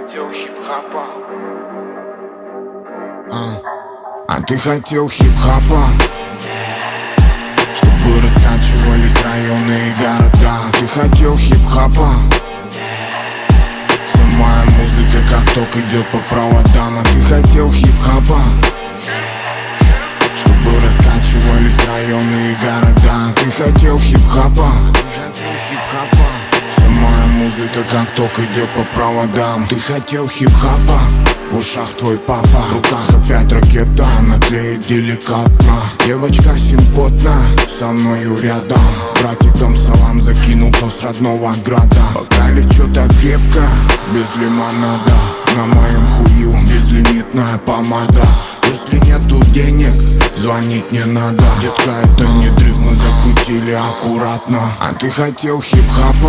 хотел хип-хопа. А ты хотел хип-хопа, чтобы раскачивались районы и города. Ты хотел хип-хопа. Вся моя музыка как ток идет по проводам. А ты хотел хип-хопа, чтобы раскачивались районы и города. Ты хотел хип-хопа. Вся моя музыка как ток идет по проводам. Ты хотел хип-хопа. В ушах твой папа, в руках опять ракета, она тлеет деликатно. Девочка симпотна, со мною рядом. Братикам салам закинул, кто с родного града. Пока лечу так крепко, без лимонада. На моем хую безлимитная помада. Если нету денег, звонить не надо. Детка, это не дрифт, мы закрутили аккуратно. А ты хотел хип-хопа,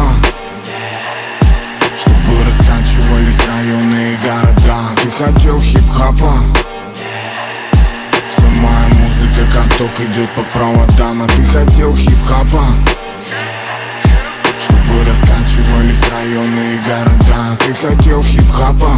чтобы раскачивались районы и города. Ты хотел хип-хопа. Вся моя музыка как ток идет по проводам. А ты хотел хип-хопа, чтобы раскачивались районы и города. Ты хотел хип-хопа.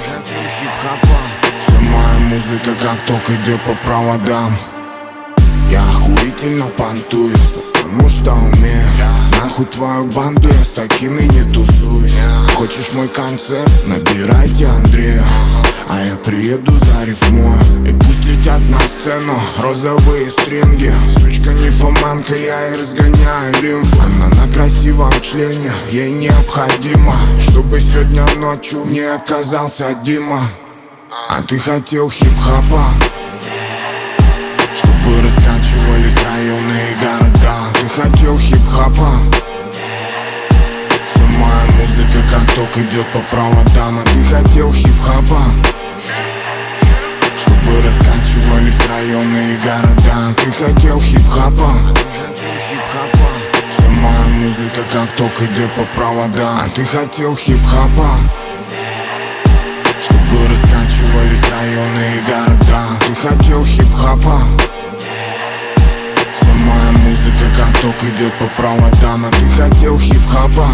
Вся моя музыка как ток идет по проводам. Я охуительно понтую, потому что умею. Нахуй твою банду, я с такими не тусуюсь. Хочешь мой концерт? Набирайте Андрея, а я приеду зарифмую. И пусть летят на сцену розовые стринги. Сучка нимфоманка, я ей разгоняю лимфу. Она на красивом члене, ей необходимо, чтобы сегодня ночью не оказался Дима. А ты хотел хип-хопа, чтобы раскачивались районы и города. Ты хотел хип-хопа. Вся моя музыка как ток идет по проводам. А ты хотел хип-хопа, чтобы раскачивались районы и города. Ты хотел хип-хопа. Вся моя музыка как ток идет по проводам. А ты хотел хип-хопа, чтобы раскачивались районы и города. Ты хотел хип-хопа. Вся моя музыка как ток идет по проводам. А ты хотел хип-хопа,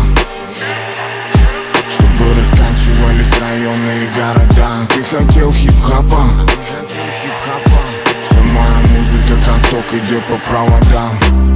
чтобы раскачивались районы и города. Ты хотел хип-хопа. Вся моя музыка как ток идет по проводам.